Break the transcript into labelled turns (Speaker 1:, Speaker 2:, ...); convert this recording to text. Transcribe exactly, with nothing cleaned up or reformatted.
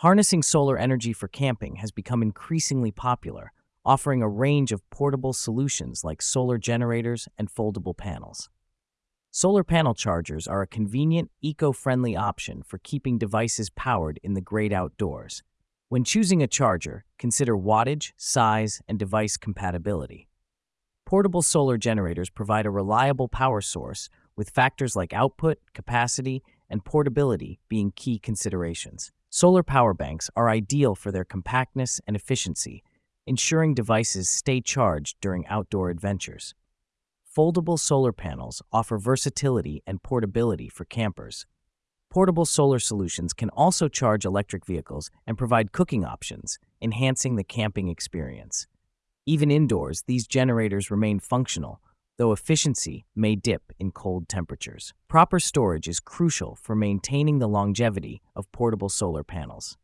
Speaker 1: Harnessing solar energy for camping has become increasingly popular, offering a range of portable solutions like solar generators and foldable panels. Solar panel chargers are a convenient, eco-friendly option for keeping devices powered in the great outdoors. When choosing a charger, consider wattage, size, and device compatibility. Portable solar generators provide a reliable power source, with factors like output, capacity, and portability being key considerations. Solar power banks are ideal for their compactness and efficiency, ensuring devices stay charged during outdoor adventures. Foldable solar panels offer versatility and portability for campers. Portable solar solutions can also charge electric vehicles and provide cooking options, enhancing the camping experience. Even indoors, these generators remain functional, though efficiency may dip in cold temperatures. Proper storage is crucial for maintaining the longevity of portable solar panels.